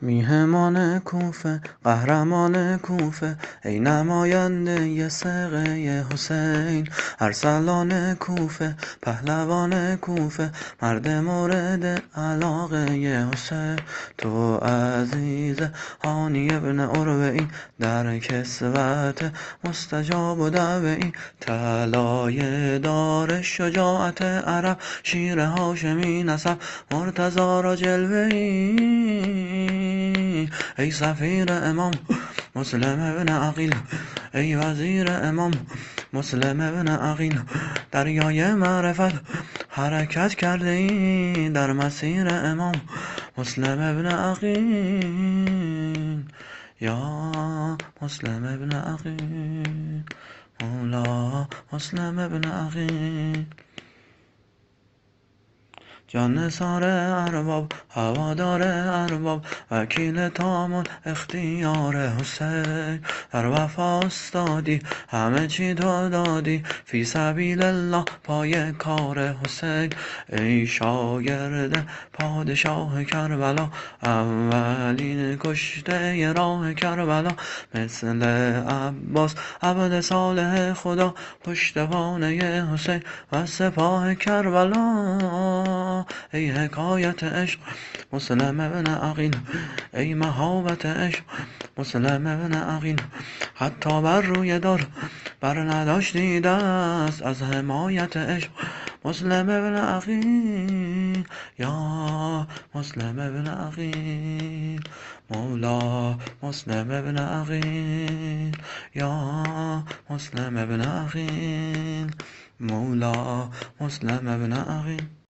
میهمان کوفه، قهرمان کوفه، ای نماینده ثقه حسین. ارسلان کوفه، پهلوان کوفه، مرد مورد علاقه حسین. تو عزیز هانی ابن عروه ای، در کسوت مستجاب و دعوه ای. طلایه دار شجاعت عرب، شیر هاشمی نسب، مرتضی را جلوه ای. ای سفیر امام مسلم ابن عقیل، ای وزیر امام مسلم ابن عقیل. دریای معرفت حرکت کرده ای، در مسیر امام مسلم ابن عقیل. یا مسلم ابن عقیل، مولا مسلم ابن عقیل. جان سار ارباب، هوادار ارباب، وکیل تام اختیار حسین. در وفا استادی، همه چی تو دادی، فی سبیل الله پای کار حسین. ای شاگرد پادشاه کربلا، اولین کشته راه کربلا. مثل عباس عبد صالح خدا، پشتوانه حسین و سپاه کربلا. ای حکایت عشق مسلم ابن عقیل، ای مهابت عشق مسلم ابن عقیل. حتی بر روی در بر نداشتی دست، از حمایت عشق مسلم ابن عقیل. یا مسلم ابن عقیل، مولا مسلم ابن عقیل. یا مسلم ابن عقیل، مولا مسلم ابن عقیل.